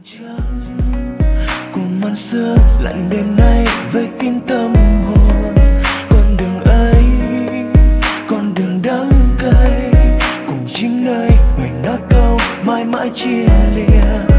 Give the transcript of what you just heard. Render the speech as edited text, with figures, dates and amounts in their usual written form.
Của màn xưa lạnh đêm nay với tiếng tâm hồn. Con đường ấy, con đường đắng cay, cùng chính nơi mình nói câu mãi mãi chia lìa.